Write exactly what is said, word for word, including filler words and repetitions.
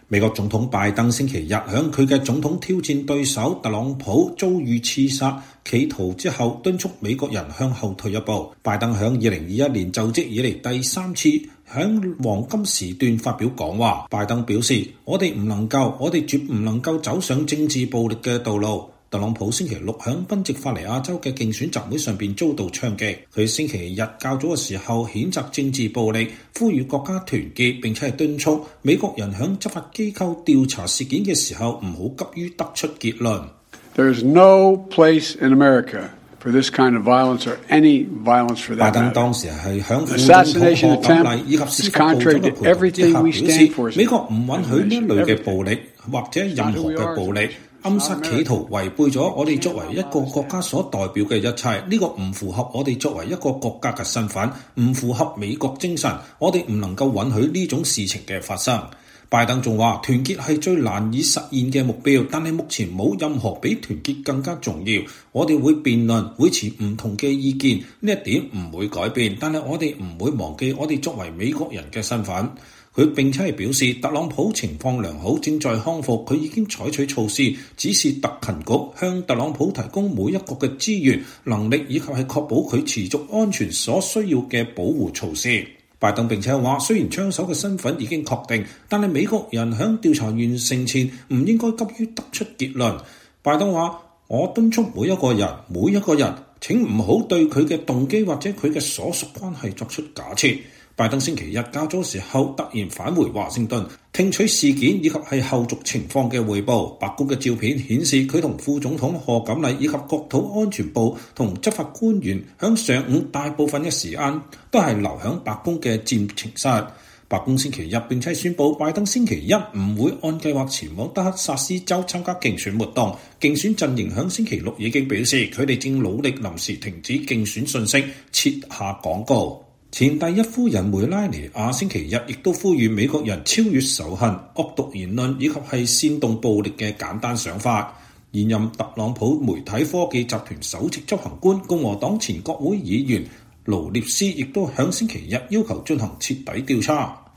美國總統拜登星期日響佢嘅總統挑戰對手特朗普遭遇刺殺企圖之後，敦促美國人向後退一步。拜登響二零二一年就職以嚟第三次響黃金時段發表講話。拜登表示：我哋唔能夠，我哋絕唔能夠走上政治暴力嘅道路。特朗普星期六響賓夕法尼亞州嘅競選集會上邊遭到槍擊。佢星期日較早嘅時候譴責政治暴力，呼籲國家團結，並且係敦促美國人響執法機構調查事件嘅時候唔好急於得出結論。 There is no place in America for this kind of violence or any violence for that matter. 拜登當時係響副總統賀錦麗以及司法部長嘅陪同之下表示，美國唔允許呢類嘅暴力或者任何嘅暴力。暗殺企圖違背咗我哋作為一個國家所代表嘅一切，呢個唔符合我哋作為一個國家嘅身份，唔符合美國精神，我哋唔能夠允許呢種事情嘅發生。拜登仲話，團結係最難以實現嘅目標，但係目前冇任何比團結更加重要。我哋會辯論，會持唔同嘅意見，呢一點唔會改變，但係我哋唔會忘記我哋作為美國人嘅身份。佢並且係表示，特朗普情況良好，正在康復，佢已經採取措施，指示特勤局向特朗普提供每一個嘅資源、能力以及係確保佢持續安全所需要嘅保護措施。拜登並且話，雖然槍手嘅身份已經確定，但係美國人喺調查完成前唔應該急於得出結論。拜登話：我敦促每一個人，每一個人請唔好對佢嘅動機或者佢嘅所屬關係作出假設。拜登星期日較早時候突然返回華盛頓，聽取事件以及係後續情況嘅彙報。白宮嘅照片顯示，佢同副總統賀錦麗以及國土安全部同執法官員響上午大部分嘅時間都係留響白宮嘅戰情室。白宮星期日並且宣布，拜登星期一唔會按計劃前往德克薩斯州參加競選活動。競選陣營響星期六已經表示，佢哋正努力臨時停止競選信息，撤下廣告。前第一夫人梅拉尼亞星期日亦都呼籲美國人超越仇恨、惡毒言論以及係煽動暴力嘅簡單想法。現任特朗普媒體科技集團首席執行官、共和黨前國會議員勞涅斯亦都響星期日要求進行徹底調查。